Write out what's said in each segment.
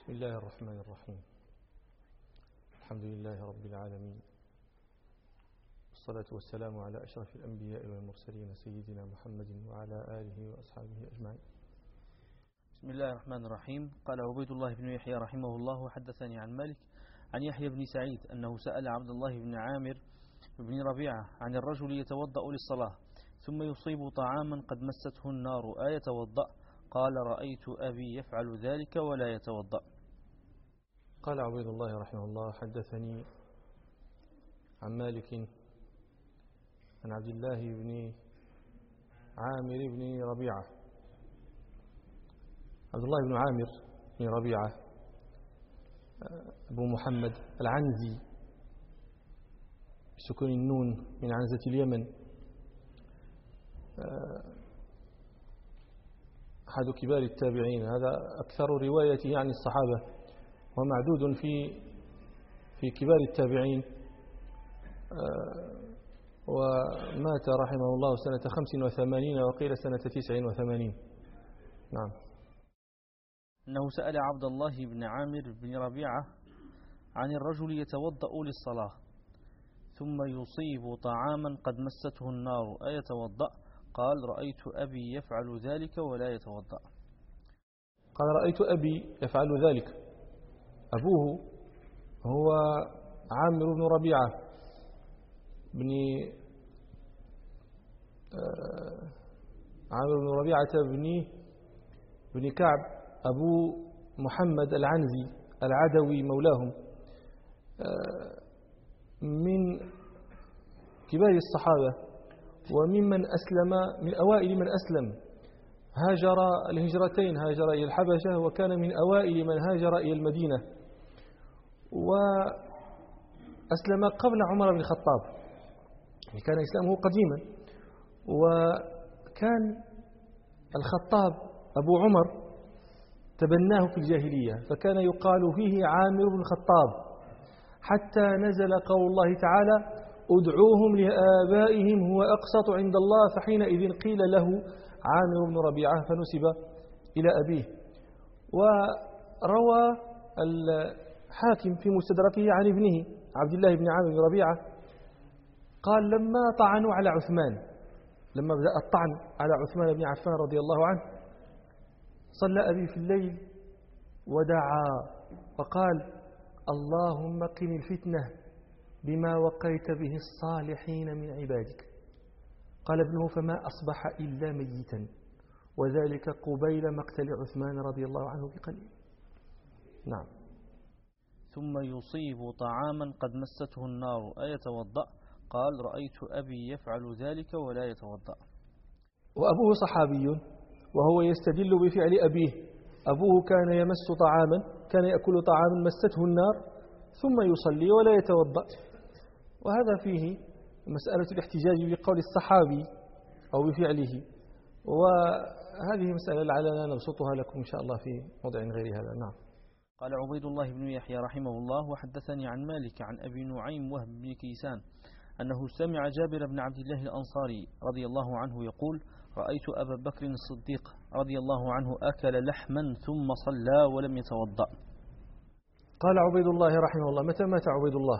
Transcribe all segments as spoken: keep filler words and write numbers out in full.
بسم الله الرحمن الرحيم. الحمد لله رب العالمين، والصلاة والسلام على أشرف الأنبياء والمرسلين سيدنا محمد وعلى آله وأصحابه أجمعين. بسم الله الرحمن الرحيم. قال عبيد الله بن يحيى رحمه الله حدثني عن مالك عن يحيى بن سعيد أنه سأل عبد الله بن عامر بن ربيعة عن الرجل يتوضأ للصلاة ثم يصيب طعاما قد مسته النار أيتوضأ؟ قال رأيت أبي يفعل ذلك ولا يتوضأ. قال عبيد الله رحمه الله حدثني عن مالك عن عبد الله بن عامر بن ربيعة. عبد الله بن عامر بن ربيعة أبو محمد العنزي بسكون النون من عنزة اليمن، أحد كبار التابعين، هذا أكثر روايته عن الصحابة ومعدود في في كبار التابعين، ومات رحمه الله سنة خمس وثمانين وقيل سنة تسع وثمانين. نعم. أنه سأل عبد الله بن عامر بن ربيعة عن الرجل يتوضأ للصلاة ثم يصيب طعاما قد مسته النار أيتوضأ؟ قال رأيت أبي يفعل ذلك ولا يتوضأ. قال رأيت أبي يفعل ذلك. أبوه هو عامر بن ربيعة بن عامر بن ربيعة بن بن كعب أبو محمد العنزي العدوي مولاهم، من كبار الصحابة وممن أسلم، من أوائل من أسلم، هاجر الهجرتين، هاجر إلى الحبشة وكان من أوائل من هاجر إلى المدينة، وأسلم قبل عمر بن الخطاب، كان إسلامه قديما، وكان الخطاب أبو عمر تبناه في الجاهلية فكان يقال فيه عامر بن الخطاب، حتى نزل قول الله تعالى ادعوهم لآبائهم هو أقسط عند الله، فحينئذ قيل له عامر بن ربيعة فنسب إلى أبيه. وروى الحاكم في مستدركه عن ابنه عبد الله بن عامر بن ربيعة قال لما طعنوا على عثمان، لما بدأ الطعن على عثمان بن عفان رضي الله عنه، صلى أبي في الليل ودعا وقال اللهم قني الفتنة بما وقيت به الصالحين من عبادك. قال ابنه فما أصبح إلا ميتا، وذلك قبيل مقتل عثمان رضي الله عنه بقليل. نعم. ثم يصيب طعاما قد مسته النار أيتوضأ؟ قال رأيت أبي يفعل ذلك ولا يتوضأ. وأبوه صحابي وهو يستدل بفعل أبيه. أبوه كان يمس طعاما، كان يأكل طعاما مسته النار ثم يصلي ولا يتوضأ، وهذا فيه مسألة الاحتجاج بقول الصحابي أو بفعله، وهذه مسألة لعلنا نبسطها لكم إن شاء الله في موضع غير هذا. نعم. قال عبيد الله بن يحيى رحمه الله وحدثني عن مالك عن أبي نعيم وهب بن كيسان أنه سمع جابر بن عبد الله الأنصاري رضي الله عنه يقول رأيت أبا بكر الصديق رضي الله عنه أكل لحما ثم صلى ولم يتوضأ. قال عبيد الله رحمه الله متى مات عبيد الله؟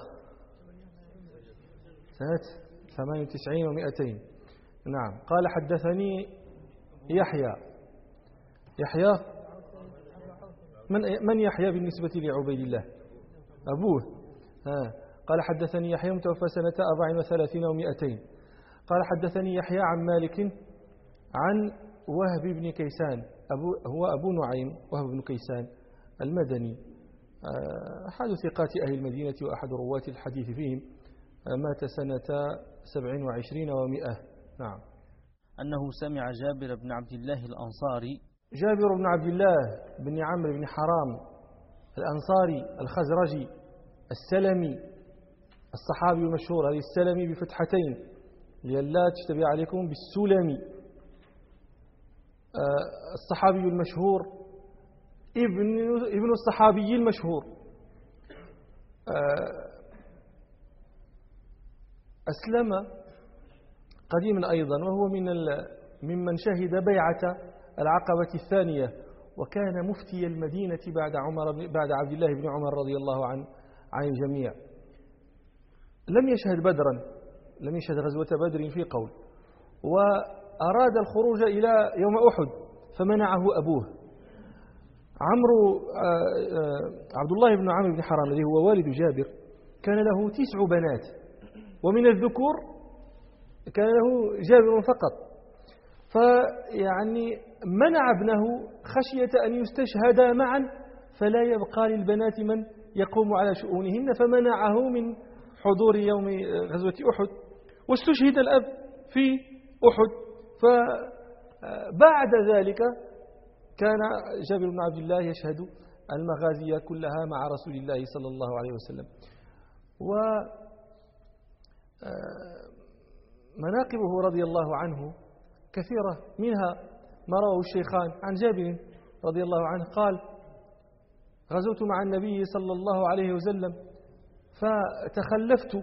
سنة ثمان وتسعين ومئتين. نعم. قال حدثني يحيى. يحيى من من يحيى بالنسبة لعبيد الله؟ أبوه. ها. قال حدثني يحيى متوفى سنة أربع وثلاثين ومئتين. قال حدثني يحيى عن مالك عن وهب بن كيسان، أبو هو أبو نعيم وهب بن كيسان المدني، أحد ثقات أهل المدينة وأحد رواة الحديث فيهم، مات سنة سبع وعشرين ومئة. نعم. أنه سمع جابر بن عبد الله الأنصاري. جابر بن عبد الله بن عمرو بن حرام الأنصاري الخزرجي السلمي الصحابي المشهور، هذه السلمي بفتحتين لئلا تشتبه عليكم بالسلمي، الصحابي المشهور ابن ابن الصحابي المشهور، أسلم قديما أيضا، وهو من ممن شهد بيعة العقبة الثانية، وكان مفتي المدينة بعد عمر بعد عبد الله بن عمر رضي الله عن عن الجميع. لم يشهد بدرا، لم يشهد غزوة بدر في قول، وأراد الخروج إلى يوم أحد فمنعه أبوه. عمرو عبد الله بن عمرو بن حرام الذي هو والد جابر كان له تسع بنات، ومن الذكور كان له جابر فقط، فيعني منع ابنه خشية أن يستشهدا معا فلا يبقى للبنات من يقوم على شؤونهن، فمنعه من حضور يوم غزوة أحد، واستشهد الأب في أحد. فبعد ذلك كان جابر بن عبد الله يشهد المغازي كلها مع رسول الله صلى الله عليه وسلم. ومناقبه رضي الله عنه كثيرة، منها ما رواه الشيخان عن جابر رضي الله عنه قال: غزوت مع النبي صلى الله عليه وسلم فتخلفت،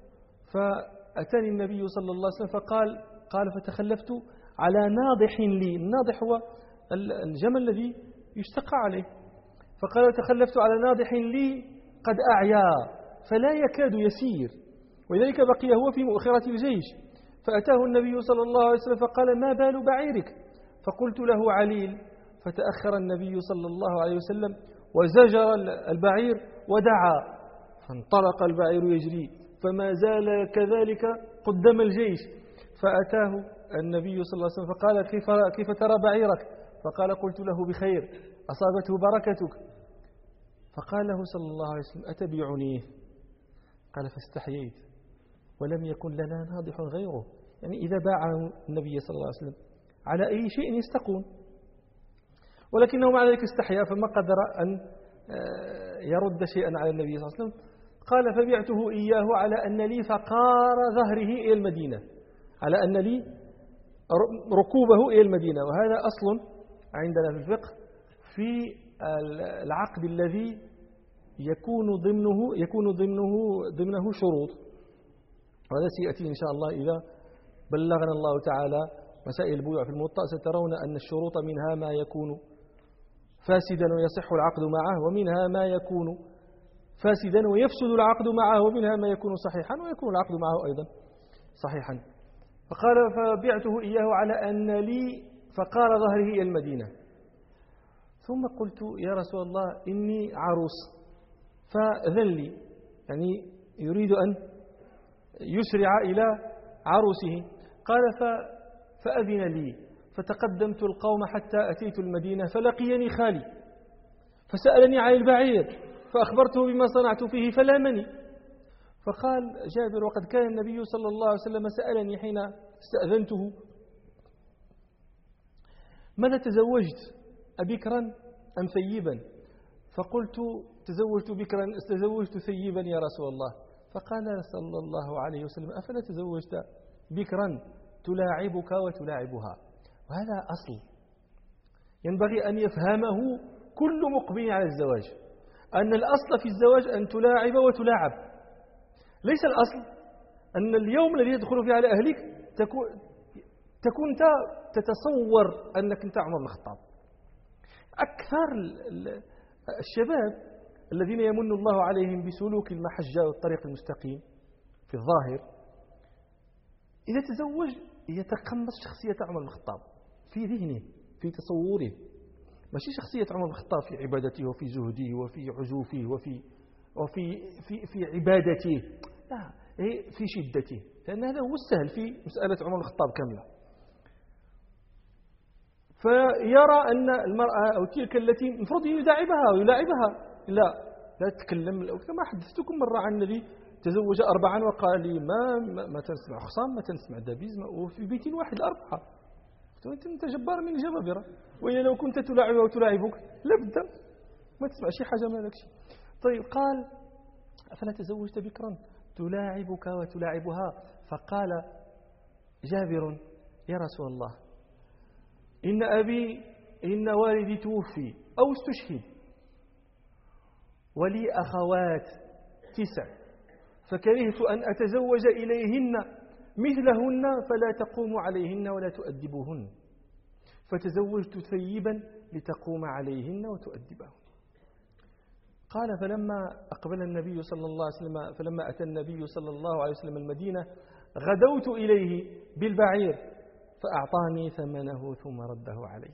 فأتاني النبي صلى الله عليه وسلم فقال قال فتخلفت على ناضح لي. الناضح هو الجمل الذي يشتقى عليه. فقال: تخلفت على ناضح لي قد أعيا فلا يكاد يسير، ولذلك بقي هو في مؤخرة الجيش. فأتاه النبي صلى الله عليه وسلم فقال: ما بال بعيرك؟ فقلت له: عليل. فتأخر النبي صلى الله عليه وسلم وزجر البعير ودعا، فانطلق البعير يجري، فما زال كذلك قدام الجيش. فأتاه النبي صلى الله عليه وسلم فقال: كيف, كيف ترى بعيرك؟ فقال: قلت له: بخير، أصابته بركتك. فقال له صلى الله عليه وسلم: أتبيعنيه؟ قال: فاستحييت، ولم يكن لنا ناضح غيره. يعني إذا باع النبي صلى الله عليه وسلم على أي شيء يستقون، ولكنه مع ذلك استحيا فما قدر أن يرد شيئا على النبي صلى الله عليه وسلم. قال: فبعته إياه على أن لي فقار ظهره إلى المدينة، على أن لي ركوبه إلى المدينة. وهذا أصل عندنا في الفقه في العقد الذي يكون ضمنه يكون ضمنه ضمنه شروط، وهذا سيأتي إن شاء الله إذا بلغنا الله تعالى مسائل البيوع في الموطأ. سترون أن الشروط منها ما يكون فاسدا ويصح العقد معه، ومنها ما يكون فاسدا ويفسد العقد معه، ومنها ما يكون صحيحا ويكون العقد معه أيضا صحيحا. فقال: فبعته إياه على أن لي فقال ظهره إلى المدينة. ثم قلت: يا رسول الله إني عروس فأذن لي، يعني يريد أن يسرع إلى عروسه. قال: فأذن لي، فتقدمت القوم حتى أتيت المدينة فلقيني خالي فسألني عن البعير فأخبرته بما صنعت فيه فلامني. فقال جابر: وقد كان النبي صلى الله عليه وسلم سألني حين استأذنته: من تزوجت، أبكرا أم ثيبا؟ فقلت: تزوجت بكرا تزوجت ثيبا يا رسول الله. فقال صلى الله عليه وسلم: أفلا تزوجت بكرا تلاعبك وتلاعبها؟ وهذا أصل ينبغي أن يفهمه كل مقبل على الزواج، أن الأصل في الزواج أن تلاعب وتلاعب. ليس الأصل أن اليوم الذي يدخل فيه على أهلك تكون تكون تتصور أنك أنت عمر بن الخطاب. أكثر الشباب الذين يمن الله عليهم بسلوك المحجة والطريق المستقيم في الظاهر إذا تزوج يتقمص شخصية عمر بن الخطاب في ذهنه في تصوره، ماشي شخصية عمر بن الخطاب في عبادته وفي زهده وفي عزوفه وفي وفي في في عبادته، لا، في شدته، لأن هذا هو السهل في مسألة عمر بن الخطاب كاملة. فيرى أن المرأة أو تلك التي المفروض يداعبها ويلاعبها، لا لا تتكلم. كما حدثتكم مرة عن الذي تزوج أربعا وقال لي ما ما تنسمع خصام، ما تنسمع دبيز، وفي بيت واحد الأربعة. قلت: أنت جبار من جبابرة، وإلا لو كنت تلاعبها وتلاعبك لابد ما تسمع شي حاجة ما لك شيء. طيب، قال: أفلا تزوجت بكرا تلاعبك وتلاعبها؟ فقال جابر: يا رسول الله، إن أبي إن والدي توفي أو استشهد، ولي أخوات تسع، فكرهت أن أتزوج إليهن مثلهن فلا تقوم عليهن ولا تؤدبهن. فتزوجت ثيبا لتقوم عليهن وتؤدبهن. قال فلما أقبل النبي صلى الله عليه وسلم فلما أتى النبي صلى الله عليه وسلم المدينة غدوت إليه بالبعير فأعطاني ثمنه ثم رده علي.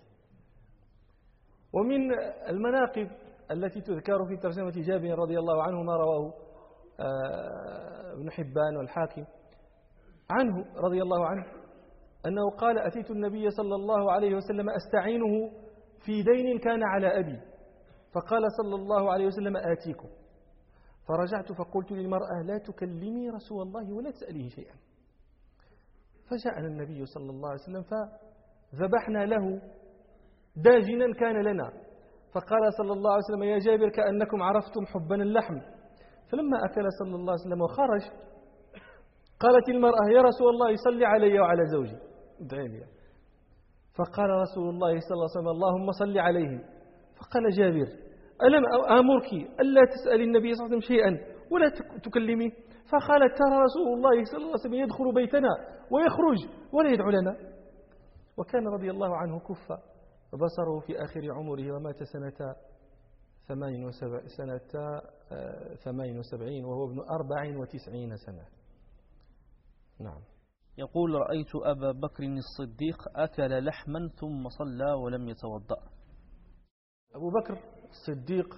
ومن المناقب التي تذكر في ترجمة جابر رضي الله عنه ما رواه ابن حبان والحاكم عنه رضي الله عنه أنه قال أتيت النبي صلى الله عليه وسلم أستعينه في دين كان على أبي، فقال صلى الله عليه وسلم آتيكم. فرجعت فقلت للمرأة لا تكلمي رسول الله ولا تسأليه شيئا. فجاءنا النبي صلى الله عليه وسلم فذبحنا له داجنا كان لنا، فقال صلى الله عليه وسلم يا جابر كأنكم عرفتم حبنا اللحم. فلما أكل صلى الله عليه وسلم وخرج قالت المرأة يا رسول الله صل علي وعلى زوجي ادعي لي. فقال رسول الله صلى الله عليه وسلم اللهم صل عليه. فقال جابر ألم آمرك ألا تسأل النبي صلى الله عليه وسلم شيئا ولا تكلمي؟ فقالت ترى رسول الله صلى الله عليه وسلم يدخل بيتنا ويخرج ولا يدعو لنا. وكان رضي الله عنه كف بصره في آخر عمره ومات سنة ثمان وسبع سنة ثمان وسبعين وهو ابن أربع وتسعين سنة. نعم. يقول رأيت أبا بكر الصديق أكل لحما ثم صلى ولم يتوضأ. أبو بكر الصديق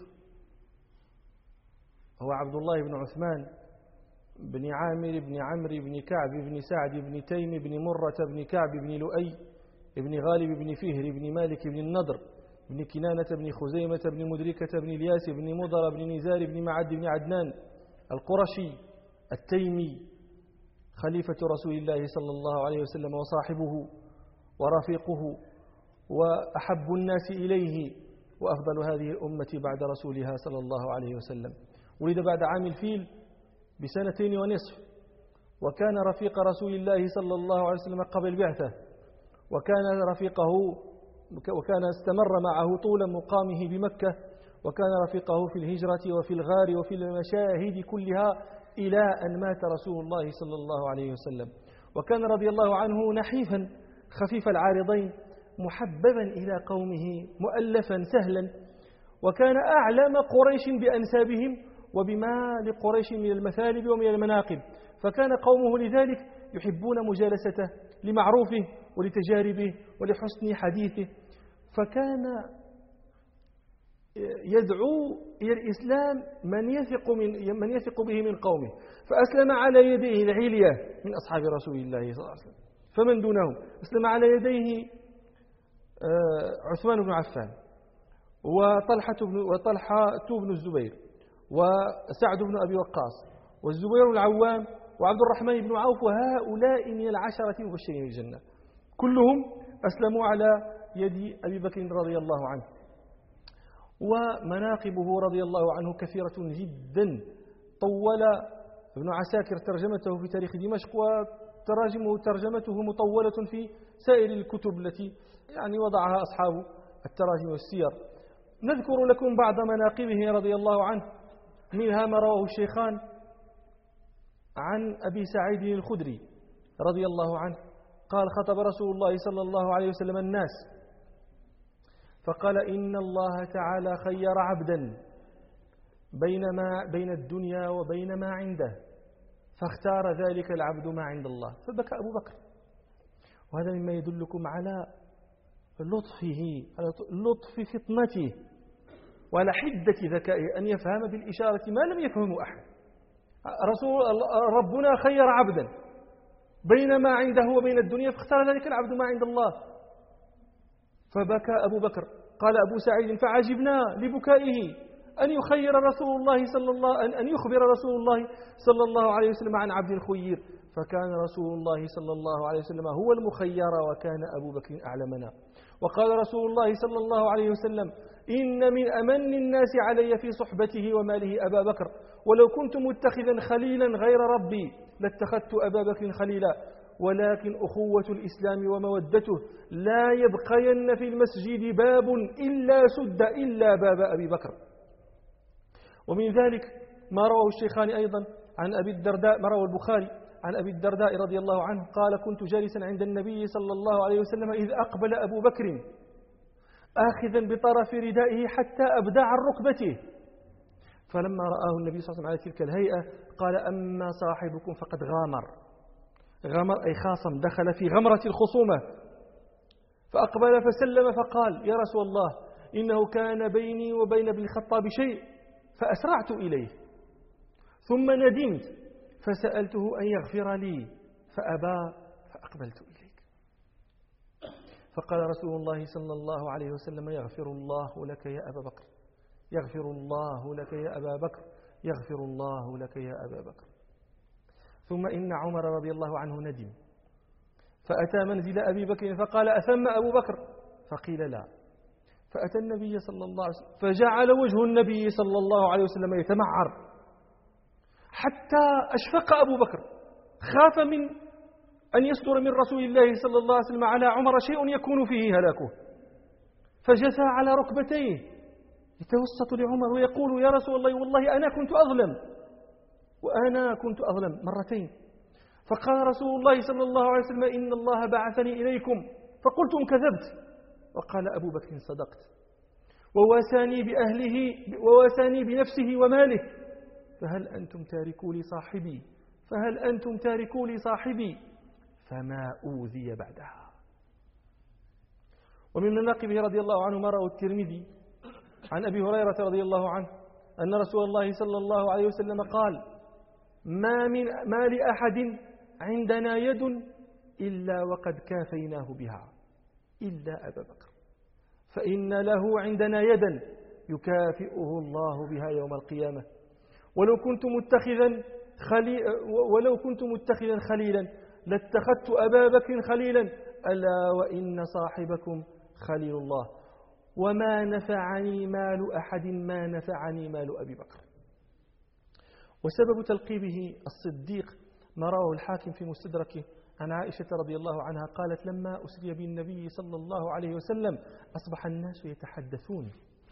هو عبد الله بن عثمان بن عامر بن عمرو بن كعب بن سعد بن تيم بن مرة بن كعب بن لؤي بن غالب بن فهر بن مالك بن النضر بن كنانة بن خزيمة بن مدركة بن الياس بن مضر بن نزار بن معد بن عدنان القرشي التيمي خليفة رسول الله صلى الله عليه وسلم وصاحبه ورفيقه وأحب الناس إليه وأفضل هذه الأمة بعد رسولها صلى الله عليه وسلم. ولد بعد عام الفيل بسنتين ونصف، وكان رفيق رسول الله صلى الله عليه وسلم قبل البعثة، وكان رفيقه وكان استمر معه طول مقامه بمكة، وكان رفيقه في الهجرة وفي الغار وفي المشاهد كلها إلى أن مات رسول الله صلى الله عليه وسلم. وكان رضي الله عنه نحيفا خفيف العارضين محببا إلى قومه مؤلفا سهلا، وكان أعلم قريش بأنسابهم وبما لقريش من المثالب ومن المناقب، فكان قومه لذلك يحبون مجالسته لمعروفه ولتجاربه ولحسن حديثه، فكان يدعو إلى الإسلام من يثق, من من يثق به من قومه، فأسلم على يديه العلية من أصحاب رسول الله صلى الله عليه وسلم، فمن دونهم أسلم على يديه عثمان بن عفان وطلحة بن, وطلحة بن الزبير وسعد بن أبي وقاص والزبير العوام وعبد الرحمن بن عوف، وهؤلاء من العشرة المبشرين بالجنة كلهم أسلموا على يد أبي بكر رضي الله عنه. ومناقبه رضي الله عنه كثيرة جدا، طول ابن عساكر ترجمته في تاريخ دمشق، وتراجمه ترجمته مطولة في سائر الكتب التي يعني وضعها أصحاب التراجم والسير. نذكر لكم بعض مناقبه رضي الله عنه، منها ما رواه الشيخان عن أبي سعيد الخدري رضي الله عنه قال خطب رسول الله صلى الله عليه وسلم الناس فقال إن الله تعالى خير عبدا بين, ما بين الدنيا وبين ما عنده، فاختار ذلك العبد ما عند الله، فبكى أبو بكر. وهذا مما يدلكم على لطفه، على لطف فطنته وعلى حدة ذكائه أن يفهم بالإشارة ما لم يفهمه أحد. رسول ربنا خير عبدا بين ما عنده وبين الدنيا، فاختار ذلك العبد ما عند الله، فبكى أبو بكر. قال أبو سعيد فعجبنا لبكائه أن يخير رسول الله صلى الله أن يخبر رسول الله صلى الله عليه وسلم عن عبد خير، فكان رسول الله صلى الله عليه وسلم هو المخير وكان أبو بكر أعلمنا. وقال رسول الله صلى الله عليه وسلم إن من أمن الناس علي في صحبته وماله أبا بكر، ولو كنت متخذا خليلا غير ربي لاتخذت أبا بكر خليلا، ولكن أخوة الإسلام ومودته لا يبقين في المسجد باب إلا سد إلا باب أبي بكر. ومن ذلك ما رواه الشيخان أيضا عن أبي الدرداء، ما رواه البخاري عن أبي الدرداء رضي الله عنه قال كنت جالسا عند النبي صلى الله عليه وسلم إذ أقبل أبو بكر آخذا بطرف ردائه حتى أبدى عن ركبته، فلما رآه النبي صلى الله عليه وسلم على تلك الهيئة قال أما صاحبكم فقد غامر. غامر أي خاصم، دخل في غمرة الخصومة. فأقبل فسلم فقال يا رسول الله إنه كان بيني وبين ابن الخطاب شيء فأسرعت إليه ثم ندمت فسألته أن يغفر لي فأبى فأقبلت إليك. فقال رسول الله صلى الله عليه وسلم يغفر الله لك يا أبا بكر، يغفر الله لك يا أبا بكر، يغفر الله لك يا أبا بكر. ثم إن عمر رضي الله عنه ندم فأتى منزل أبي بكر فقال أثم أبو بكر؟ فقيل لا. فأتى النبي صلى الله عليه وسلم فجعل وجه النبي صلى الله عليه وسلم يتمعر حتى أشفق أبو بكر، خاف من أن يصدر من رسول الله صلى الله عليه وسلم على عمر شيء يكون فيه هلاكه، فجثى على ركبتيه يتوسط لعمر ويقول يا رسول الله والله أنا كنت أظلم وأنا كنت أظلم مرتين. فقال رسول الله صلى الله عليه وسلم إن الله بعثني إليكم فقلتم كذبت. وقال أبو بكر صدقت، وواساني بأهله وواساني بنفسه وماله، فهل أنتم تاركوا لي صاحبي فهل أنتم تاركوا لي صاحبي فما أوذي بعدها. ومن مناقبه رضي الله عنه ما رواه الترمذي عن أبي هريرة رضي الله عنه أن رسول الله صلى الله عليه وسلم قال ما, من ما لأحد عندنا يد إلا وقد كافيناه بها إلا أبا بكر، فإن له عندنا يدا يكافئه الله بها يوم القيامة. ولو كنت متخذا خلي ولو كنت متخذا خليلا لاتخذت أبا بكر خليلا، ألا وإن صاحبكم خليل الله، وما نفعني مال أحد ما نفعني مال أبي بكر. وسبب تلقيبه الصديق ما رواه الحاكم في مستدركه عن عائشة رضي الله عنها قالت لما أسري بالنبي صلى الله عليه وسلم أصبح الناس يتحدثون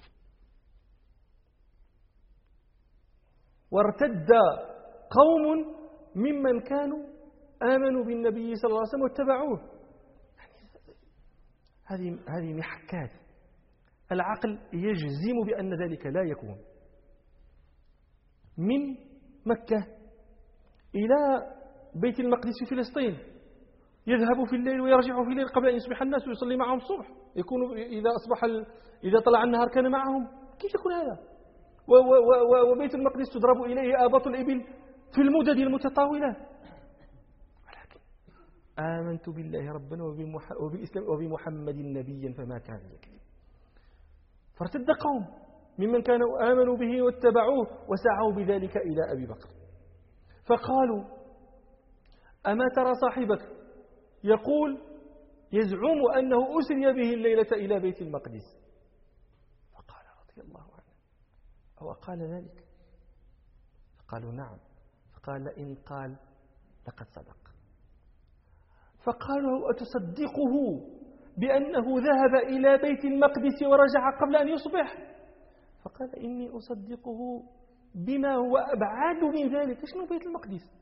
وارتد قوم ممن كانوا آمنوا بالنبي صلى الله عليه وسلم واتبعوه. هذه هذه محكات العقل يجزم بأن ذلك لا يكون. من مكة إلى بيت المقدس في فلسطين يذهب في الليل ويرجع في الليل قبل أن يصبح الناس ويصلي معهم الصبح، يكون إذا أصبح ال... إذا طلع النهار كان معهم. كيف يكون هذا؟ و... و... وبيت المقدس تضرب إليه آباط الإبل في المدد المتطاولة. ولكن آمنت بالله ربا وبمح... وبالإسلام وبمحمد نبيا فما كان يكذب. فارتد قوم ممن كانوا آمنوا به واتبعوه وسعوا بذلك إلى أبي بكر فقالوا أما ترى صاحبك يقول يزعم أنه أسري به الليلة إلى بيت المقدس؟ فقال رضي الله عنه أو قال ذلك؟ فقالوا نعم. فقال إن قال لقد صدق. فقالوا أتصدقه بأنه ذهب إلى بيت المقدس ورجع قبل أن يصبح؟ فقال إني أصدقه بما هو أبعد من ذلك. شنو بيت المقدس؟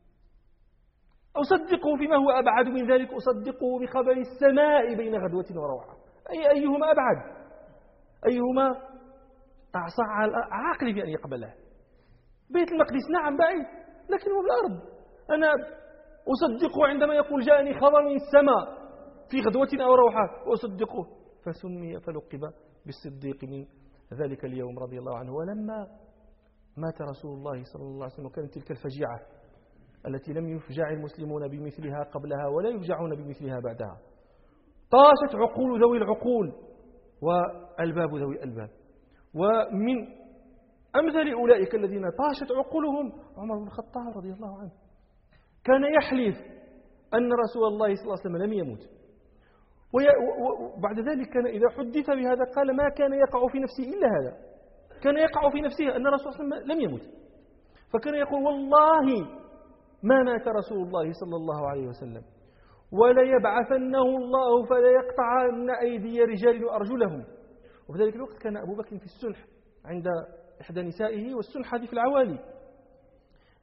أصدقه فيما هو أبعد من ذلك، أصدقه بخبر السماء بين غدوة وروعة. أي أيهما أبعد؟ أيهما أعصى على عقلي في أن يقبله؟ بيت المقدس نعم بعيد لكن هو بالأرض. أنا أصدقه عندما يقول جاءني خبر من السماء في غدوة أو روحة أصدقه. فسمي فلقب بالصديق من ذلك اليوم رضي الله عنه. ولما مات رسول الله صلى الله عليه وسلم وكانت تلك الفجيعة التي لم يفجع المسلمون بمثلها قبلها ولا يفجعون بمثلها بعدها، طاشت عقول ذوي العقول والباب ذوي الألباب. ومن أمثل أولئك الذين طاشت عقولهم عمر بن الخطاب رضي الله عنه، كان يحلف أن رسول الله صلى الله عليه وسلم لم يموت، وبعد ذلك كان إذا حدث بهذا قال ما كان يقع في نفسه إلا هذا، كان يقع في نفسه أن رسول الله صلى الله عليه وسلم لم يموت، فكان يقول والله ما مات رسول الله صلى الله عليه وسلم ولا يبعثنه الله فلا يقطعن أيدي رجال وأرجلهم. وفي ذلك الوقت كان أبو بكر في السنح عند إحدى نسائه، والسنح هذه في العوالي،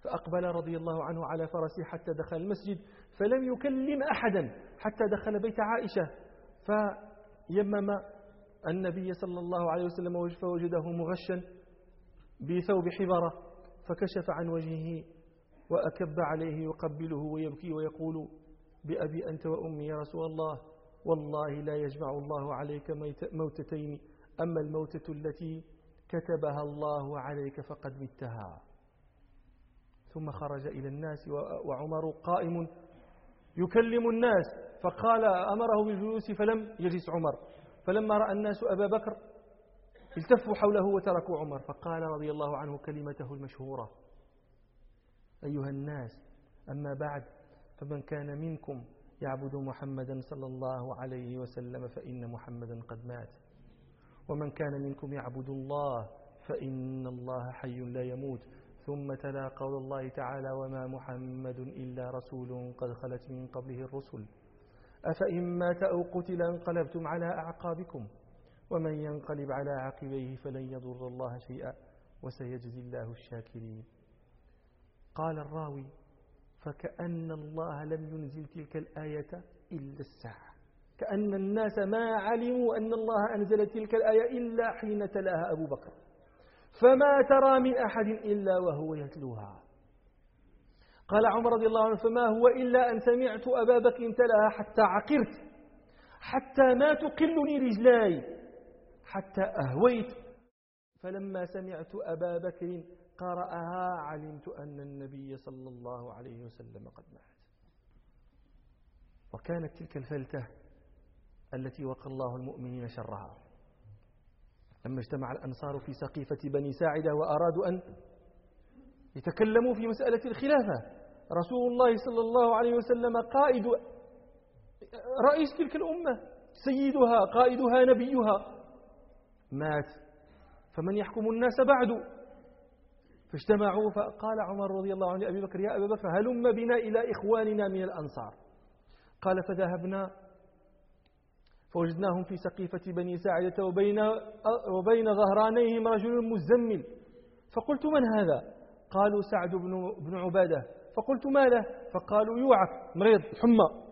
فأقبل رضي الله عنه على فرسه حتى دخل المسجد فلم يكلم أحدا حتى دخل بيت عائشة، فيمم النبي صلى الله عليه وسلم فوجده مغشا بثوب حبرة، فكشف عن وجهه وأكب عليه يقبله ويبكي ويقول: بأبي أنت وأمي يا رسول الله، والله لا يجمع الله عليك موتتين، أما الموتة التي كتبها الله عليك فقد متها. ثم خرج إلى الناس وعمر قائم يكلم الناس، فقال أمره بالجلوس فلم يجلس عمر، فلما رأى الناس أبا بكر التفوا حوله وتركوا عمر، فقال رضي الله عنه كلمته المشهورة: أيها الناس، أما بعد، فمن كان منكم يعبد محمدا صلى الله عليه وسلم فإن محمدا قد مات، ومن كان منكم يعبد الله فإن الله حي لا يموت. ثم تلا قول الله تعالى: وما محمد إلا رسول قد خلت من قبله الرسل أفإن مات أو قتل انقلبتم على أعقابكم ومن ينقلب على عقبيه فلن يضر الله شيئا وسيجزي الله الشاكرين. قال الراوي: فكأن الله لم ينزل تلك الآية إلا الساعة، كأن الناس ما علموا أن الله أنزل تلك الآية إلا حين تلاها أبو بكر، فما ترى من أحد إلا وهو يتلوها. قال عمر رضي الله عنه: فما هو إلا أن سمعت أبا بكر تلاها حتى عقرت، حتى ما تقلني رجلاي، حتى أهويت، فلما سمعت أبا بكر قرأها علمت أن النبي صلى الله عليه وسلم قد مات. وكانت تلك الفلتة التي وقى الله المؤمنين شرها لما اجتمع الأنصار في سقيفة بني ساعدة وأرادوا أن يتكلموا في مسألة الخلافة. رسول الله صلى الله عليه وسلم قائد رئيس تلك الأمة، سيدها، قائدها، نبيها، مات، فمن يحكم الناس بعد؟ فاجتمعوا، فقال عمر رضي الله عنه لأبي بكر: يا أبا بكر، هلم بنا إلى إخواننا من الأنصار. قال: فذهبنا فوجدناهم في سقيفة بني ساعدة وبين, وبين ظهرانيهم رجل مزمل، فقلت: من هذا؟ قالوا: سعد بن, بن عبادة. فقلت: ما له؟ فقالوا: يوعك، مريض، حمى.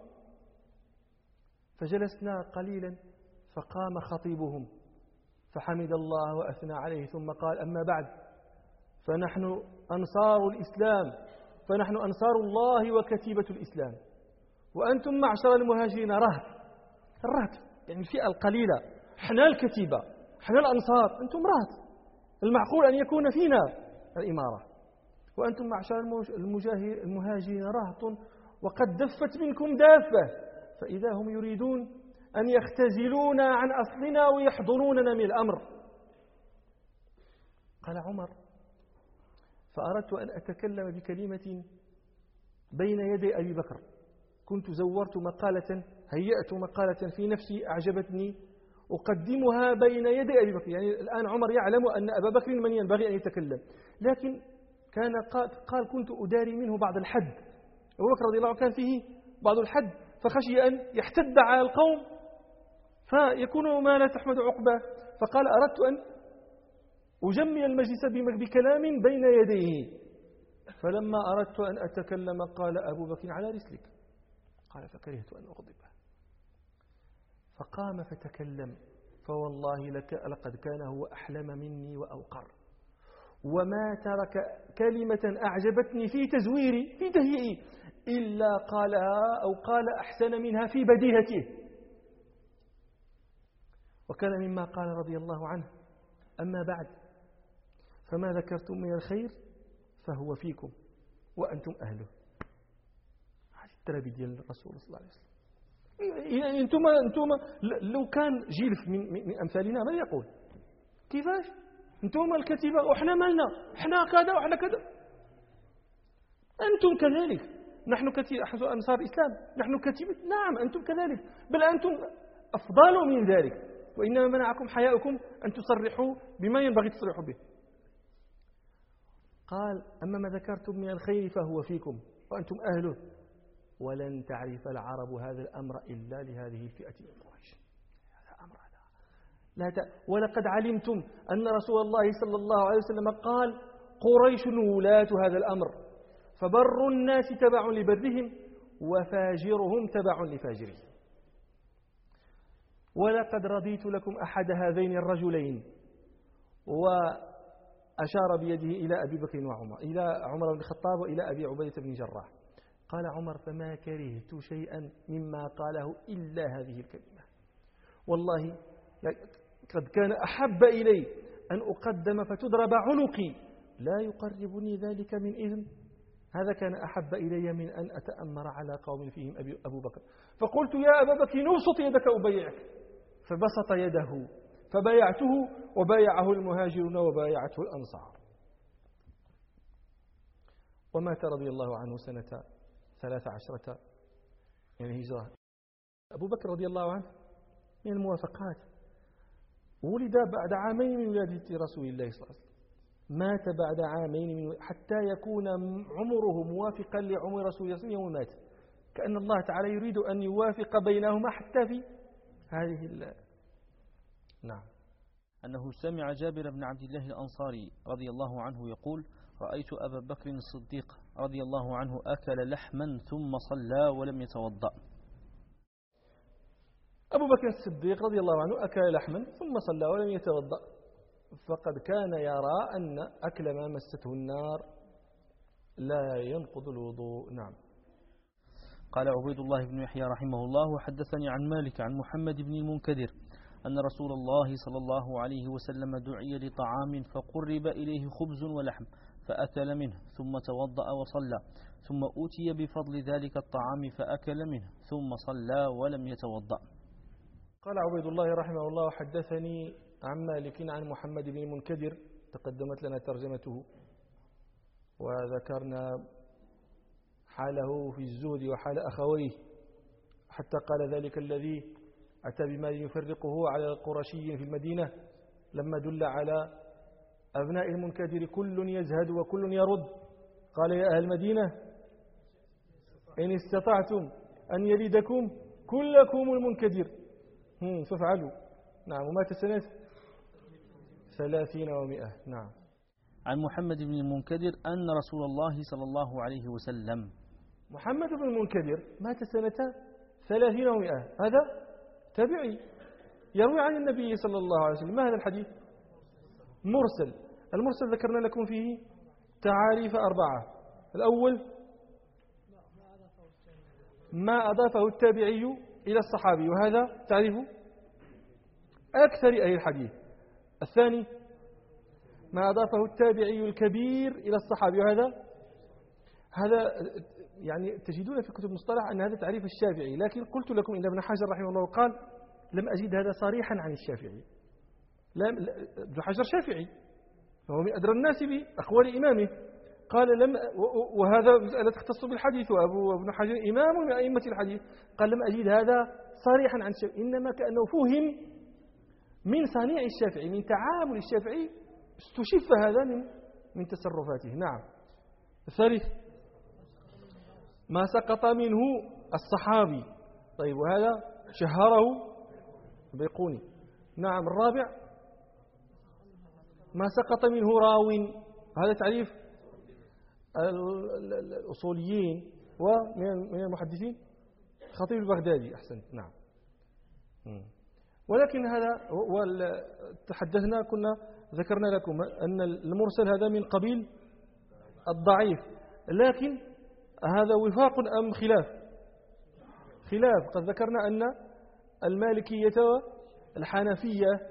فجلسنا قليلا فقام خطيبهم فحمد الله وأثنى عليه ثم قال: أما بعد، فنحن أنصار الإسلام، فنحن أنصار الله وكتيبة الإسلام، وأنتم معشر المهاجرين رهط. الرهط يعني الفئة القليلة، احنا الكتيبة، احنا الأنصار، أنتم رهط، المعقول أن يكون فينا الإمارة، وأنتم معشر المهاجرين رهط وقد دفت منكم دافة، فإذا هم يريدون أن يختزلونا عن أصلنا ويحضنوننا من الأمر. قال عمر: فأردت أن أتكلم بكلمة بين يدي أبي بكر، كنت زورت مقالة، هيأت مقالة في نفسي أعجبتني أقدمها بين يدي أبي بكر. يعني الآن عمر يعلم أن أبا بكر من ينبغي أن يتكلم، لكن كان قال: كنت أداري منه بعض الحد. أبو بكر رضي الله عنه كان فيه بعض الحد، فخشي أن يحتد على القوم فيكون ما لا تحمد عقبه، فقال: أردت أن أجمل المجلس بكلام بين يديه. فلما أردت أن أتكلم قال أبو بكر: على رسلك. قال: فكرهت أن أغضبه، فقام فتكلم، فوالله لك لقد كان هو أحلم مني وأوقر، وما ترك كلمة أعجبتني في تزويري في تهيئي إلا قالها أو قال أحسن منها في بديهته. وكان مما قال رضي الله عنه: أما بعد، فما ذكرتم من الخير فهو فيكم وأنتم أهله. هذه التربية ديال الرسول صلى الله عليه وسلم. يعني أنتم أنتم لو كان جيل من, من أمثالنا ما يقول؟ كيفاش أنتم الكتيبة وإحنا مالنا، إحنا كذا وإحنا كذا. أنتم كذلك، نحن كتيبة أنصار الإسلام، نحن كتيبة، نعم أنتم كذلك، بل أنتم أفضل من ذلك، وإنما منعكم حياؤكم أن تصرحوا بما ينبغي تصرحوا به. قال: أما ما ذكرتم من الخير فهو فيكم وأنتم أهله، ولن تعرف العرب هذا الأمر إلا لهذه الفئة من قريش. هذا أمر هذا لا ت... ولقد علمتم أن رسول الله صلى الله عليه وسلم قال: قريش ولاة هذا الأمر، فبر الناس تبع لبرهم وفاجرهم تبع لفاجرهم. ولقد رضيت لكم أحد هذين الرجلين، وأشار بيده إلى أبي بكر وعمر، إلى عمر بن الخطاب وإلى أبي عبيدة بن جراح. قال عمر: فما كرهت شيئا مما قاله إلا هذه الكلمة، والله قد كان أحب إلي أن أقدم فتضرب عنقي لا يقربني ذلك من إذن، هذا كان أحب إلي من أن أتأمر على قوم فيهم أبو بكر. فقلت: يا أبا بكر نبسط يدك أبايعك، فبسط يده فبايعته وبايعه المهاجرون وبايعته الأنصار. ومات رضي الله عنه سنة ثلاث عشرة يعني هجرة. أبو بكر رضي الله عنه من الموافقات، ولد بعد عامين من ولادة رسول الله صلى الله عليه وسلم، مات بعد عامين من حتى يكون عمره موافقا لعمر رسول الله صلى الله عليه وسلم يوم مات، كأن الله تعالى يريد أن يوافق بينهما حتى في هذه ال... نعم. أنه سمع جابر بن عبد الله الأنصاري رضي الله عنه يقول: رأيت أبا بكر الصديق رضي الله عنه أكل لحما ثم صلى ولم يتوضأ. أبو بكر الصديق رضي الله عنه أكل لحما ثم صلى ولم يتوضأ، فقد كان يرى أن أكل ما مسته النار لا ينقض الوضوء. نعم. قال عبيد الله بن يحيى رحمه الله: وحدثني عن مالك عن محمد بن المنكدر أن رسول الله صلى الله عليه وسلم دعي لطعام فقرب إليه خبز ولحم فأكل منه ثم توضأ وصلى، ثم أوتي بفضل ذلك الطعام فأكل منه ثم صلى ولم يتوضأ. قال عبيد الله رحمه الله: حدثني عن مالك عن محمد بن المنكدر، تقدمت لنا ترجمته وذكرنا حاله في الزهد وحال أخويه، حتى قال ذلك الذي أتى بمال يفرقه على القرشي في المدينة لما دل على أبناء المنكدر كل يزهد وكل يرد، قال: يا أهل المدينة إن استطعتم أن يلدكم كلكم المنكدر فافعلوا. نعم. ومات سنة ثلاثين ومئة. نعم. عن محمد بن المنكدر أن رسول الله صلى الله عليه وسلم. محمد بن المنكدر مات سنة ثلاثين ومئة، هذا تابعي يروي عن النبي صلى الله عليه وسلم. ما هذا الحديث؟ مرسل. المرسل ذكرنا لكم فيه تعاريف أربعة. الأول ما أضافه التابعي إلى الصحابي، وهذا تعريف أكثر أهل الحديث. الثاني ما أضافه التابعي الكبير إلى الصحابي، وهذا هذا يعني تجدون في كتب المصطلح أن هذا تعريف الشافعي، لكن قلت لكم إن ابن حجر رحمه الله قال: لم أجد هذا صريحا عن الشافعي. ابن حجر شافعي فهو من أدرى الناس بأقوال إمامه، قال لم وهذا مسألة تختص بالحديث، وأبو ابن حجر إمام من أئمة الحديث، قال: لم أجد هذا صريحا عن الشافعي، إنما كأنه فهم من صنيع الشافعي، من تعامل الشافعي، استشف هذا من من تصرفاته. نعم. الثالث ما سقط منه الصحابي، طيب، وهذا شهره البيقوني. نعم. الرابع ما سقط منه راو، هذا تعريف الأصوليين ومن المحدثين خطيب البغدادي. أحسنت. نعم. ولكن هذا تحدثنا كنا ذكرنا لكم أن المرسل هذا من قبيل الضعيف، لكن هذا وفاق أم خلاف؟ خلاف. قد ذكرنا أن المالكية والحنفية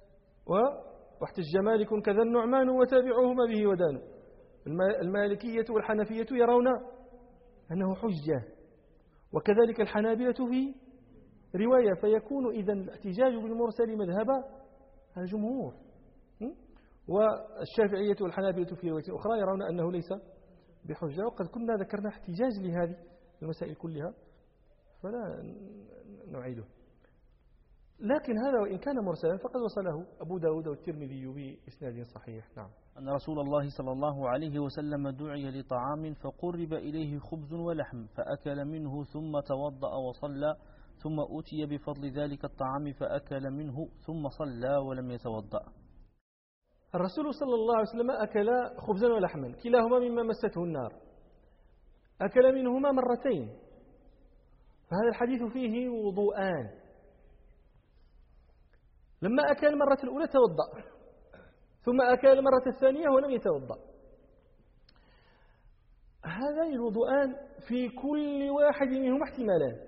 واحتج مالك كذا النعمان وتابعوهما به ودانوا. المالكية والحنفية يرون أنه حجة، وكذلك الحنابلة في رواية، فيكون إذا الاحتجاج بالمرسل مذهب الجمهور، والشافعية والحنابلة في رواية أخرى يرون أنه ليس بحجة. وقد كنا ذكرنا احتجاج لهذه المسائل كلها فلا نعيده، لكن هذا وإن كان مرسلا فقد وصله أبو داود والترمذي بإسناد صحيح. نعم. أن رسول الله صلى الله عليه وسلم دعي لطعام فقرب إليه خبز ولحم فأكل منه ثم توضأ وصلى، ثم أوتي بفضل ذلك الطعام فأكل منه ثم صلى ولم يتوضأ. الرسول صلى الله عليه وسلم أكل خبزا ولحما، كلاهما مما مسته النار، أكل منهما مرتين، فهذا الحديث فيه وضوءان. لما أكل المرة الأولى توضأ، ثم أكل المرة الثانية ولم يتوضأ. هذان الوضوءان في كل واحد منهما احتمالان.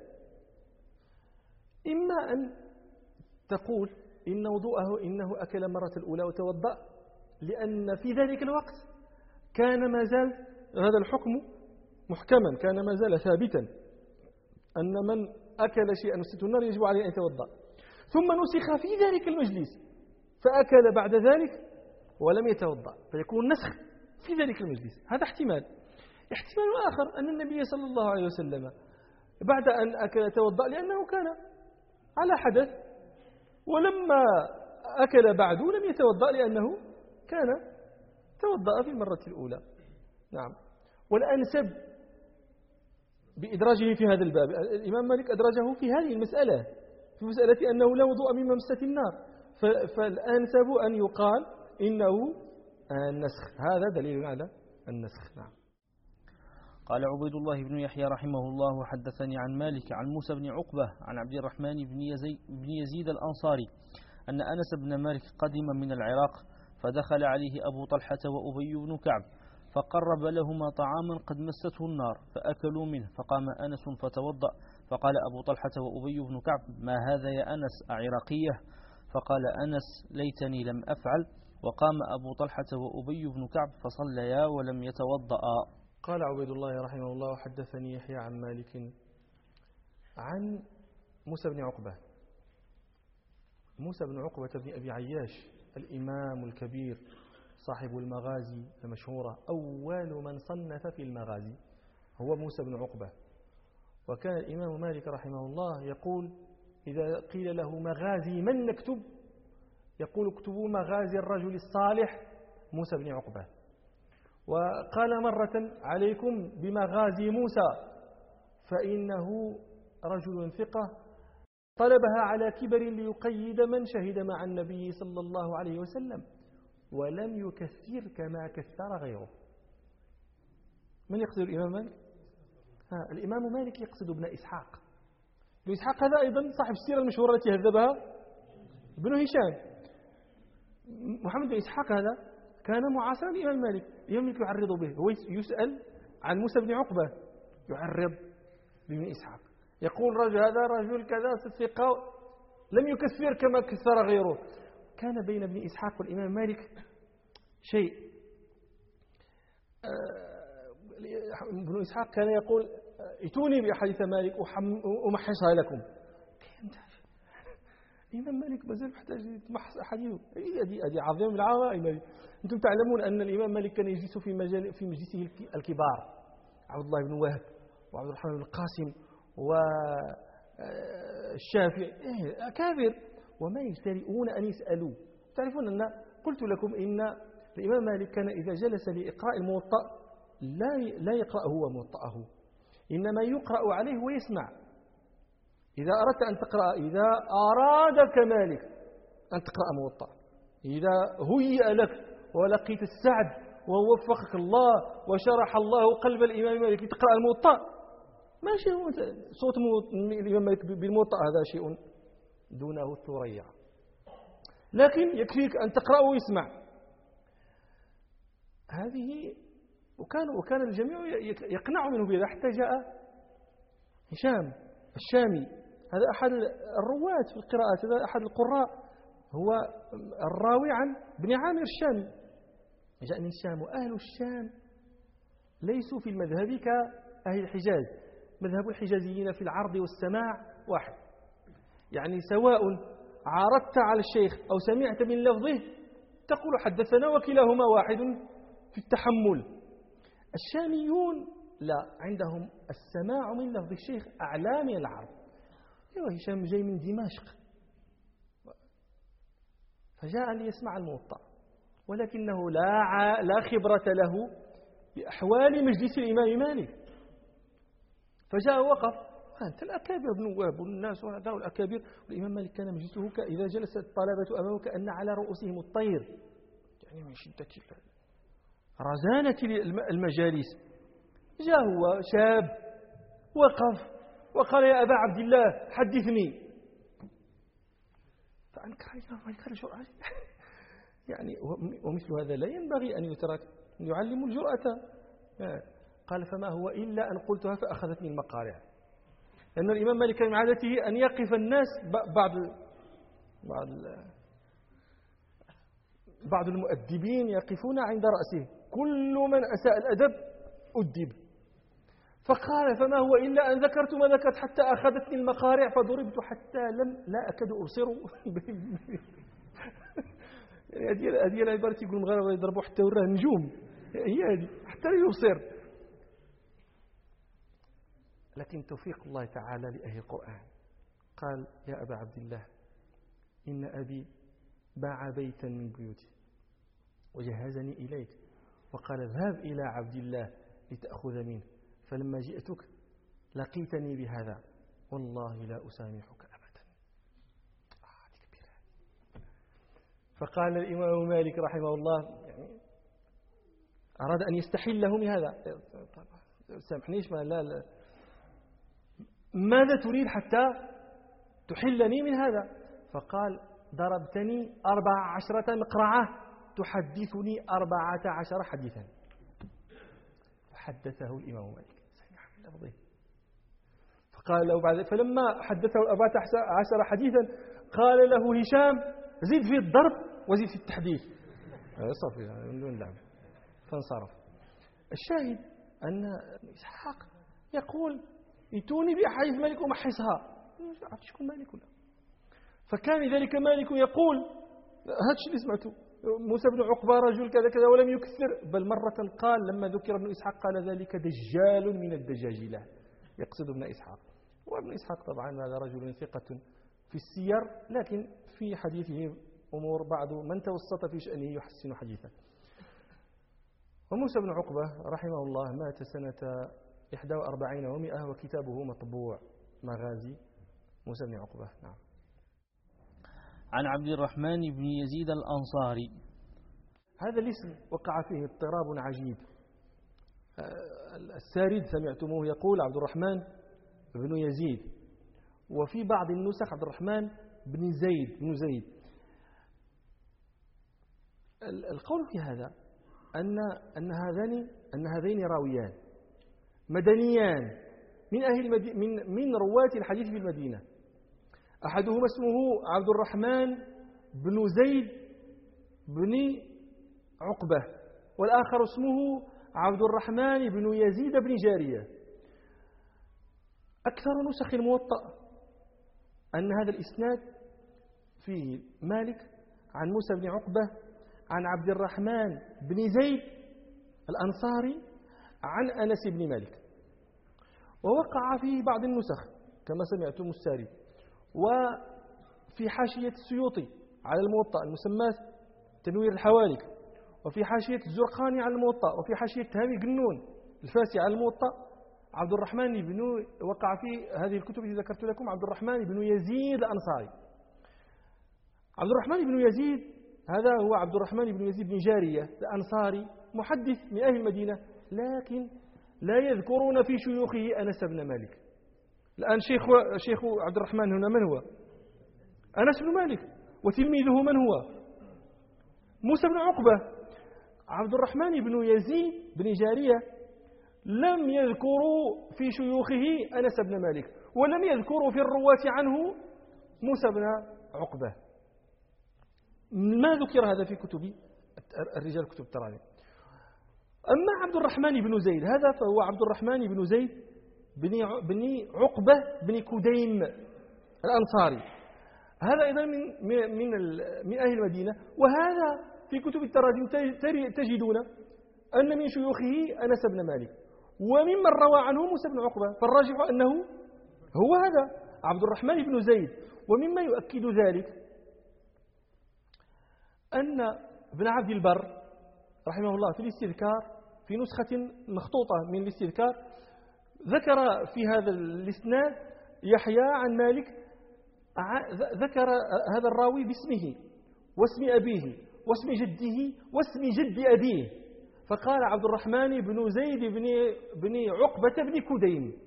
إما أن تقول إن وضوءه إنه أكل المرة الأولى وتوضأ لأن في ذلك الوقت كان ما زال هذا الحكم محكما، كان ما زال ثابتا أن من أكل شيئا مسته النار يجب عليه أن يتوضأ، ثم نسخ في ذلك المجلس فأكل بعد ذلك ولم يتوضأ، فيكون نسخ في ذلك المجلس. هذا احتمال. احتمال آخر أن النبي صلى الله عليه وسلم بعد أن أكل توضأ لأنه كان على حدث، ولما أكل بعده لم يتوضأ لأنه كان توضأ في المرة الأولى. نعم. والأنسب بإدراجه في هذا الباب الإمام مالك أدرجه في هذه المسألة، في مسألة أنه لا وضوء من ممسة النار، فالأنسب أن يقال إنه النسخ. هذا دليل على النسخ. نعم. قال عبيد الله بن يحيى رحمه الله حدثني عن مالك عن موسى بن عقبة عن عبد الرحمن بن يزيد, بن يزيد الأنصاري أن أنس بن مالك قدم من العراق فدخل عليه أبو طلحة وأبي بن كعب فقرب لهما طعاما قد مسته النار فأكلوا منه، فقام أنس فتوضأ، فقال أبو طلحة وأبي بن كعب ما هذا يا أنس أعراقية؟ فقال أنس ليتني لم أفعل، وقام أبو طلحة وأبي بن كعب فصليا ولم يتوضأ. قال عبيد الله رحمه الله حدثني يحيى عن مالك عن موسى بن عقبة. موسى بن عقبة بن أبي عياش الإمام الكبير صاحب المغازي المشهورة، أول من صنف في المغازي هو موسى بن عقبة. وكان الإمام مالك رحمه الله يقول إذا قيل له مغازي من نكتب، يقول اكتبوا مغازي الرجل الصالح موسى بن عقبة. وقال مرة عليكم بمغازي موسى فإنه رجل ثقة طلبها على كبر ليقيد من شهد مع النبي صلى الله عليه وسلم ولم يكثر كما كثر غيره. من يقصد الإمام مالك؟ ها الإمام مالك يقصد ابن إسحاق. ابن إسحاق هذا أيضا صاحب السيرة المشهورة التي هذبها ابن هشام. محمد بن إسحاق هذا كان معاصرا للإمام مالك، الإمام مالك يعرض به، هو يسأل عن موسى بن عقبة يعرض بابن إسحاق، يقول رجل هذا رجل كذا ثقة لم يكثر كما كثر غيره. كان بين ابن إسحاق والإمام مالك شيء. ابن إسحاق كان يقول ائتوني بأحاديث مالك أمحصها لكم. الإمام مالك مازال محتاج يتمحص أحاديثه، هذه عظيمة من العظائم. أنتم تعلمون أن الإمام مالك كان يجلس في مجال في مجلسه الكبار، عبد الله بن وهب وعبد الرحمن بن القاسم والشافعي أكابر، وما يجترئون أن يسألوا. تعرفون أن قلت لكم إن الإمام مالك كان إذا جلس لإقراء الموطأ لا لا يقرأ هو موطأه، إنما يقرأ عليه ويسمع. إذا أردت أن تقرأ، إذا أرادك مالك أن تقرأ موطأ، إذا هيئ لك ولقيت السعد ووفقك الله وشرح الله قلب الإمام مالك لتقرأ الموطأ، ما شيء صوت الإمام مالك بالموطأ هذا شيء دونه الثريا، لكن يكفيك أن تقرأ ويسمع. هذه وكان وكان الجميع يقنع منه بهذا، حتى جاء هشام الشامي، هذا أحد الرواة في القراءات، هذا أحد القراء، هو الراوي عن ابن عامر الشامي، جاء من الشام. وأهل الشام ليسوا في المذهب كأهل الحجاز، مذهب الحجازيين في العرض والسماع واحد، يعني سواء عرضت على الشيخ أو سمعت من لفظه تقول حدثنا، وكلاهما واحد في التحمل. الشاميون لا، عندهم السماع من لفظ الشيخ أعلى من العرض. ايوه هشام جاي من دمشق فجاء ليسمع الموطأ، ولكنه لا ع... لا خبرة له بأحوال مجلس الإمام مالك، فجاء وقف أنت الأكابر بن وهب والناس وهذا الأكابر، والإمام مالك كان مجلسه إذا جلس الطلبة أمامه كأن على رؤوسهم الطير، يعني من شدة رزانة المجالس. جاء هو شاب وقف وقال يا أبا عبد الله حدثني. فأنكر أنكر الجرأة يعني ومثل هذا لا ينبغي أن يترك، يعلم الجرأة. قال فما هو إلا أن قلتها فأخذتني المقارع. لأن الإمام مالك من عادته أن يقف الناس بعض بعض بعض المؤدبين يقفون عند رأسه، كل من أساء الأدب أدب. فقال فما هو إلا أن ذكرت ما ذكرت حتى أخذتني المقارع فضربت حتى لم لا أكاد أبصر. يعني هذه العبارة يقول المغاربة يضربوا حتى وراه نجوم، هي هذه حتى لا يبصر. لكن توفيق الله تعالى لأهل القرآن. قال يا أبا عبد الله إن أبي باع بيتا من بيوتي وجهزني إليك وقال اذهب إلى عبد الله لتأخذ منه، فلما جئتك لقيتني بهذا والله لا أسامحك أبدا. آه كبيرة. فقال الإمام مالك رحمه الله يعني أراد أن يستحله من هذا. سامحنيش ما لا, لا ماذا تريد حتى تحلني من هذا؟ فقال ضربتني أربع عشرة مقرعة تحدثني أربعة عشر حديثا. فحدثه الإمام مالك فقال له بعد فلما حدثه أربعة عشر حديثا قال له هشام زيد في الضرب وزيد في التحديث. صافي من دون لعب. فانصرف. الشاهد أن إسحاق يقول ائتوني بأحاديث مالك ومحصها. ما عرفت شكون مالك ولا. فكان ذلك مالك يقول هذا الشيء اللي سمعته موسى بن عقبة رجل كذا كذا ولم يكثر، بل مرة قال لما ذكر ابن إسحاق قال ذلك دجال من الدجاجلة، يقصد ابن إسحاق. وابن إسحاق طبعا هذا رجل ثقة في السير، لكن في حديثه أمور بعض من توسط في شأنه يحسن حديثه. وموسى بن عقبة رحمه الله مات سنة إحدى وأربعين ومئة وكتابه مطبوع، مغازي موسى بن عقبة. نعم. عن عبد الرحمن بن يزيد الأنصاري. هذا الاسم وقع فيه اضطراب عجيب. السارد سمعتموه يقول عبد الرحمن بن يزيد، وفي بعض النسخ عبد الرحمن بن زيد بن زيد. القول في هذا أن أن هذان أن هذين راويان مدنيان من أهل من من رواة الحديث في المدينة. أحدهما اسمه عبد الرحمن بن زيد بن عقبة، والآخر اسمه عبد الرحمن بن يزيد بن جارية. أكثر نسخ الموطأ أن هذا الإسناد فيه مالك عن موسى بن عقبة عن عبد الرحمن بن زيد الأنصاري عن أنس بن مالك. ووقع فيه بعض النسخ كما سمعتم الساري، وفي حاشية السيوطي على الموطأ المسماة تنوير الحوالك، وفي حاشية الزرقاني على الموطأ، وفي حاشية هامي قنون الفاسي على الموطأ عبد الرحمن بن وقع في هذه الكتب التي ذكرت لكم عبد الرحمن بن يزيد الأنصاري. عبد الرحمن بن يزيد هذا هو عبد الرحمن بن يزيد بن جارية الأنصاري، محدث من أهل المدينة، لكن لا يذكرون في شيوخه أنس بن مالك. الآن شيخ شيخ عبد الرحمن هنا من هو؟ أنس بن مالك. وتلميذه من هو؟ موسى بن عقبة. عبد الرحمن بن يزيد بن جارية لم يذكروا في شيوخه أنس بن مالك، ولم يذكروا في الرواة عنه موسى بن عقبة. ما ذكر هذا في كتب الرجال كتب التراجم. أما عبد الرحمن بن زيد هذا فهو عبد الرحمن بن زيد بن بن عقبة بن كديم الأنصاري. هذا أيضا من من من أهل المدينة، وهذا في كتب التراجم تجدون أن من شيوخه أنس بن مالك، وممن روى عنه موسى بن عقبة، فالراجح أنه هو هذا عبد الرحمن بن زيد. ومما يؤكد ذلك أن ابن عبد البر رحمه الله في الاستذكار في نسخة مخطوطة من الاستذكار ذكر في هذا الاسناد يحيى عن مالك، ذكر هذا الراوي باسمه واسم أبيه واسم جده واسم جد أبيه، فقال عبد الرحمن بن زيد بن, بن عقبة بن كديم.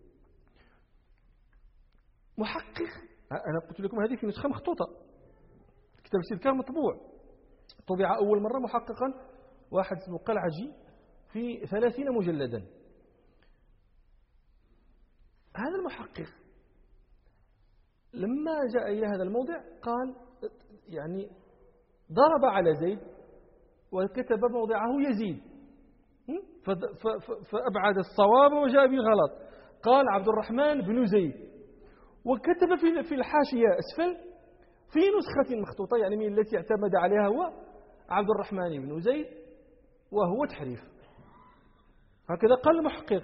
محقق، أنا قلت لكم هذه في نسخة مخطوطة، كتاب الاستذكار مطبوع، طبع أول مرة محققا واحد اسمه قلعجي في ثلاثين مجلدا. هذا المحقق لما جاء إلى هذا الموضع قال يعني ضرب على زيد وكتب موضعه يزيد، فأبعد الصواب وجاء بالغلط، قال عبد الرحمن بن زيد، وكتب في الحاشية أسفل في نسخة مخطوطة يعني من التي اعتمد عليها هو عبد الرحمن بن زيد وهو تحريف. هكذا قال المحقق.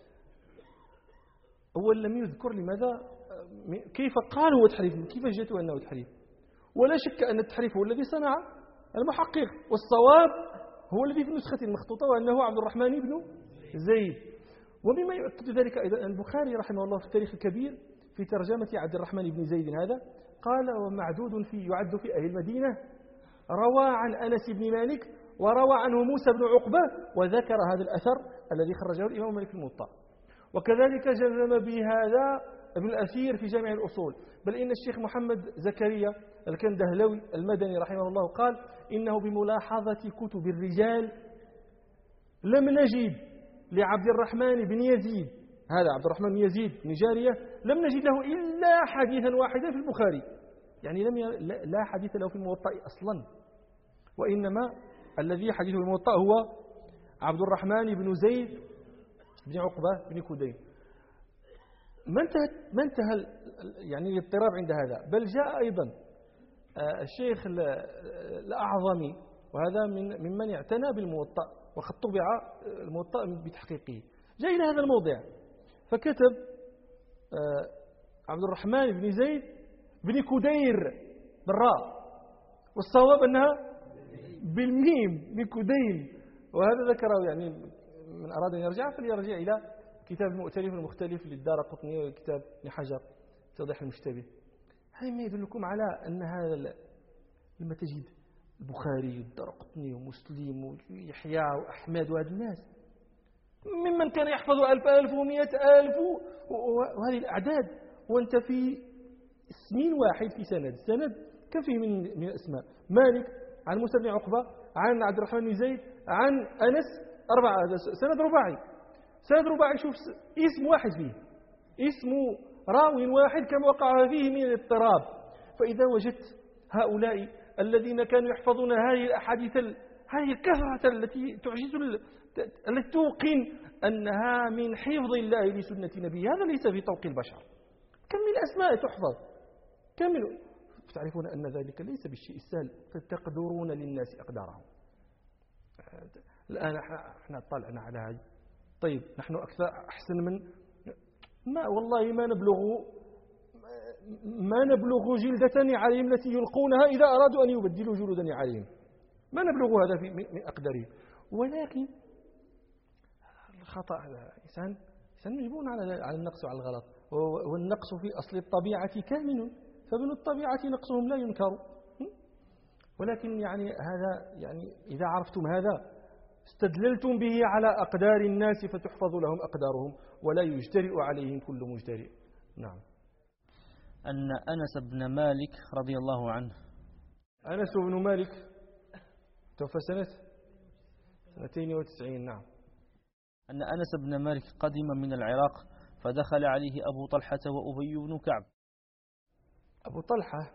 أول لم يذكر لماذا كيف قال هو تحريف، كيف جاءته أنه تحريف، ولا شك أن التحريف هو الذي صنع المحقق، والصواب هو الذي في النسخة المخطوطة وأنه عبد الرحمن بن زيد. ومما يؤكد ذلك أيضا البخاري رحمه الله في التاريخ الكبير في ترجمة عبد الرحمن بن زيد هذا قال ومعدود في يعد في أهل المدينة، روى عن أنس بن مالك وروى عنه موسى بن عقبة، وذكر هذا الأثر الذي خرجه الإمام مالك في الموطأ. وكذلك جزم بهذا ابن الأثير في جامع الأصول، بل إن الشيخ محمد زكريا الكندهلوي المدني رحمه الله قال إنه بملاحظة كتب الرجال لم نجد لعبد الرحمن بن يزيد، هذا عبد الرحمن بن يزيد بن جارية، لم نجد له إلا حديثا واحدا في البخاري، يعني لم ي... لا حديث له في الموطأ أصلا، وإنما الذي حديثه في الموطأ هو عبد الرحمن بن زيد بن عقبة بن كديم. ما انتهى ما انتهى يعني الاضطراب عند هذا، بل جاء أيضا الشيخ الأعظمي، وهذا من ممن اعتنى بالموطأ وقد طبع الموطأ بتحقيقه، جاء إلى هذا الموضع فكتب عبد الرحمن بن زيد بن كدير بالراء، والصواب أنها بالميم بن كديم، وهذا ذكره يعني من أراد أن يرجع فليرجع إلى كتاب المؤتلف المختلف للدارقطني وكتاب ابن حجر توضيح المشتبه. هذا ما يدلكم على أن هذا لما تجد البخاري والدارقطني ومسلم ويحيى وأحمد وهذا الناس ممن كان يحفظ ألف ألف ومئة ألف وهذه الأعداد، وأنت في اسم واحد في سند، السند كم فيه من من الأسماء؟ مالك عن موسى بن عقبة عن عبد الرحمن بن زيد عن أنس، أربعة، هذا سند رباعي، سند رباعي شوف اسم واحد فيه، اسم راوي واحد كم وقع فيه من الاضطراب. فإذا وجدت هؤلاء الذين كانوا يحفظون هذه الأحاديث هذه الكثرة التي تعجز التي توقن أنها من حفظ الله لسنة نبيه، هذا ليس في طوق البشر. كم من الأسماء تحفظ، كم من تعرفون أن ذلك ليس بالشيء السهل، فتقدرون للناس أقدارهم. الآن احنا طلعنا على هذه، طيب نحن أكثر أحسن من ما والله ما نبلغ ما نبلغ جلدة نعالهم التي يلقونها إذا أرادوا أن يبدلوا جلود نعالهم، ما نبلغ هذا في من أقدارهم. ولكن الخطأ إنسان إنسان مجبور على على النقص وعلى الغلط، والنقص في أصل الطبيعة كامن، فمن الطبيعة نقصهم لا ينكر. ولكن يعني هذا يعني إذا عرفتم هذا استدللتم به على أقدار الناس فتحفظ لهم أقدارهم ولا يجترئ عليهم كل مجترئ. نعم. أن أنس بن مالك رضي الله عنه، أنس بن مالك توفى سنة اثنتين وتسعين. نعم. أن أنس بن مالك قدم من العراق فدخل عليه أبو طلحة وأبي بن كعب. أبو طلحة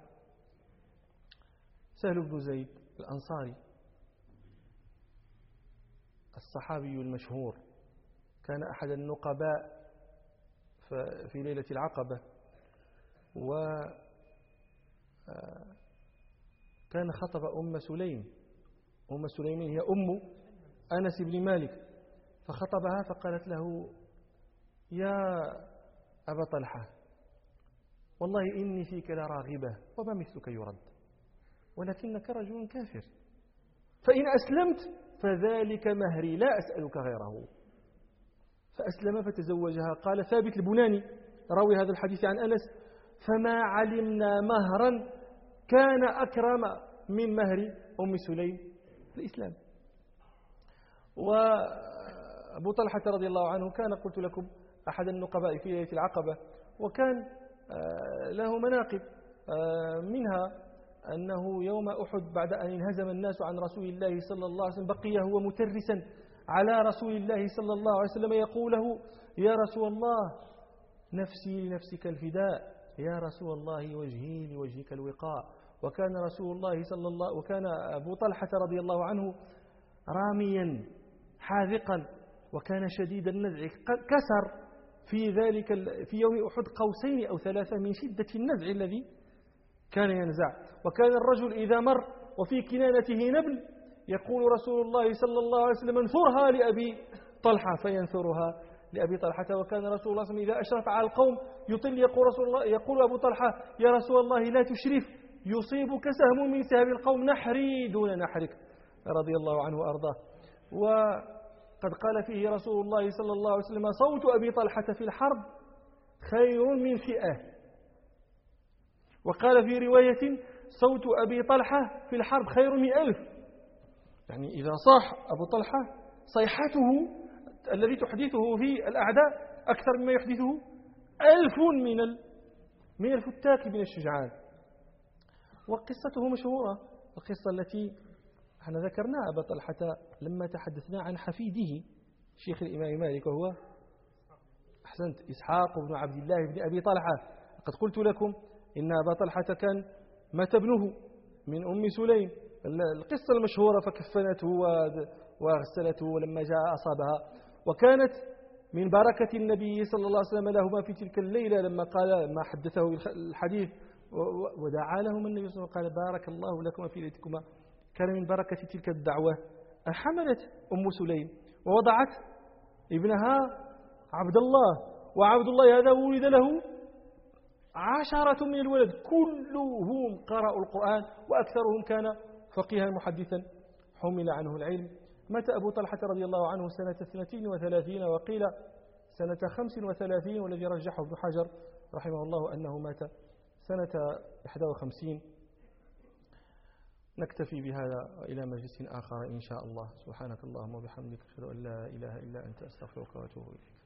سهل بن زيد الأنصاري الصحابي المشهور، كان أحد النقباء في ليلة العقبة، وكان خطب أم سليم، أم سليم هي أم أنس بن مالك، فخطبها فقالت له يا أبا طلحة والله إني فيك لراغبة وما مثلك يرد، ولكنك رجل كافر، فإن أسلمت فذلك مهري لا أسألك غيره. فأسلم فتزوجها. قال ثابت البناني راوي هذا الحديث عن أنس فما علمنا مهرا كان أكرم من مهر أم سليم في الإسلام. وأبو طلحة رضي الله عنه كان قلت لكم أحد النقباء في ليلة العقبة، وكان له مناقب، منها أنه يوم أحد بعد أن انهزم الناس عن رسول الله صلى الله عليه وسلم بقي هو مترسا على رسول الله صلى الله عليه وسلم يقول له: يا رسول الله نفسي لنفسك الفداء، يا رسول الله وجهي لوجهك الوقاء. وكان رسول الله صلى الله وكان أبو طلحة رضي الله عنه راميا حاذقا، وكان شديد النزع، كسر في ذلك في يوم أحد قوسين أو ثلاثة من شدة النزع الذي كان ينزع. وكان الرجل إذا مر وفي كنانته نبل يقول رسول الله صلى الله عليه وسلم: انثرها لأبي طلحة، فينثرها لأبي طلحة. وكان رسول الله صلى الله عليه وسلم إذا أشرف على القوم يطل يقول رسول الله يقول أبو طلحة: يا رسول الله لا تشرف، يصيبك سهم من سهم القوم نحري دون نحرك، رضي الله عنه وأرضاه. وقد قال فيه رسول الله صلى الله عليه وسلم: صوت أبي طلحة في الحرب خير من فئة. وقال في رواية: صوت أبي طلحة في الحرب خير من ألف. يعني إذا صاح أبو طلحة صيحته الذي تحدثه في الأعداء أكثر مما يحدثه ألف من من الفتاك من الشجعان. وقصته مشهورة، القصة التي احنا ذكرناها أبا طلحة لما تحدثنا عن حفيده شيخ الإمام مالك، وهو أحسنت إسحاق بن عبد الله بن أبي طلحة. قد قلت لكم إن أبا طلحة كان مات ابنه من أم سليم، القصة المشهورة، فكفنته وغسلته ولما جاء أصابها. وكانت من بركة النبي صلى الله عليه وسلم لهما في تلك الليلة لما قال ما حدثه الحديث ودعا لهم النبي صلى الله عليه وسلم قال: بارك الله لكما في ليلتكما. كان من بركة تلك الدعوة أن حملت أم سليم ووضعت ابنها عبد الله، وعبد الله هذا ولد له عشرة من الولد كلهم قرأوا القرآن، وأكثرهم كان فقيها محدثا حمل عنه العلم. مات أبو طلحة رضي الله عنه سنة اثنتين وثلاثين، وقيل سنة خمس وثلاثين، والذي رجحه ابن حجر رحمه الله أنه مات سنة إحدى وخمسين. نكتفي بهذا إلى مجلس آخر إن شاء الله. سبحانك اللهم وبحمدك، أشهد أن لا إله إلا أنت، أستغفرك وأتوب إليك.